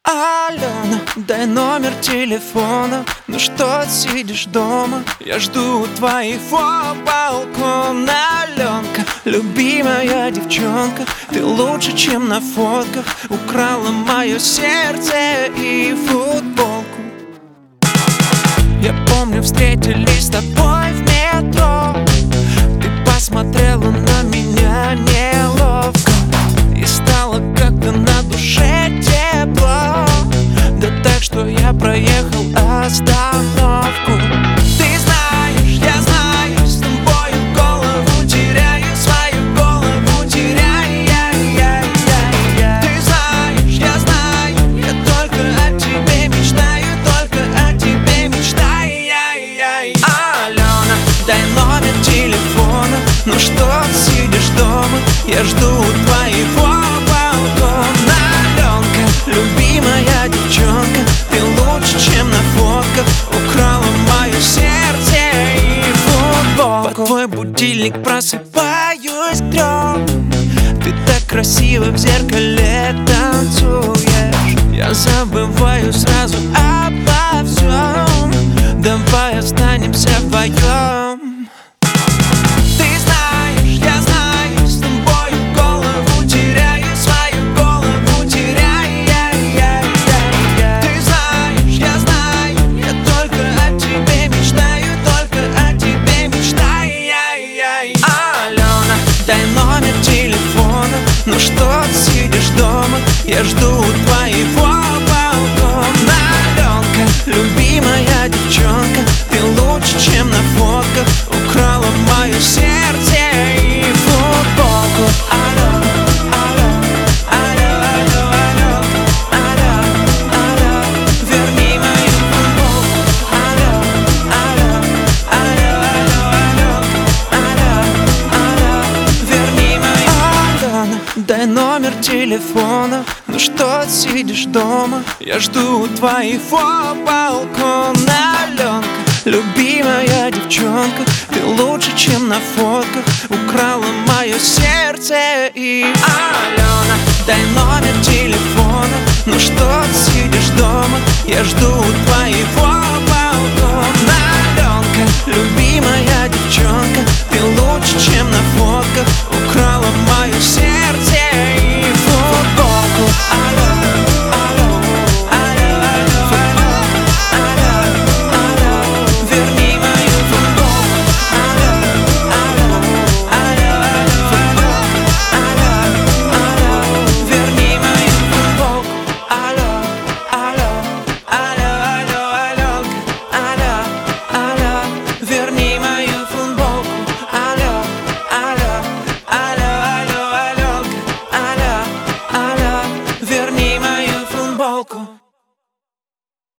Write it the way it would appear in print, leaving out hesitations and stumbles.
Алена, дай номер телефона. Ну что сидишь дома? Я жду у твоего балкона. Аленка, любимая девчонка, ты лучше, чем на фотках. Украла мое сердце и футболку. Я помню, встретились с тобой в метро. Ты посмотрела на меня неловко, и стало как-то на душе тепло. Да так, что я проехал остановку. Ты знаешь, я знаю, с тобою голову теряю, свою голову теряю. Ты знаешь, я знаю, я только о тебе мечтаю, только о тебе мечтаю. Алена, дай номер телефона. Ну что сидишь дома? Я жду твоего балкона. Аленка, любимая девчонка, ты лучше, чем на фотках. Украла мое сердце и футболку. Под твой будильник просыпаюсь к 3. Ты так красиво в зеркале танцуешь. Я забываю сразу обо всем. Давай останемся вдвоем. Ты знаешь, я знаю, с тобою голову теряю, свою голову теряю. Ты знаешь, я знаю, я только о тебе мечтаю, только о тебе мечтаю. Алена, дай номер телефона. Ну что сидишь дома? Я жду твоего балкона. Аленка, любимая девчонка, ты лучше, чем на фотках. Украла мое сердце и футболку. Алло, алло, алло, алло, алло, алло, верни мою футболку. Алло, алло, алло, алло, алло, верни мою. Алена, дай номер телефона. Ну что сидишь дома? Я жду твоего балкона. Аленка, любимая девчонка, ты лучше, чем на фотках. Украла мое сердце и Алена, дай номер телефона. Ну что сидишь дома? Я жду твоего балкона. Аленка, любимая девчонка, ты лучше, чем на фотках. Украла мое сердце и футболку. Алло, алло, алло, алло, алло, верни мою футболку. Алло, алло, алло, алло, алло, верни мою футболку. Алло, алло, алло, алло, алло, алло, верни мою футболку. Алло, алло, алло, алло, алло, алло, верни мою футболку.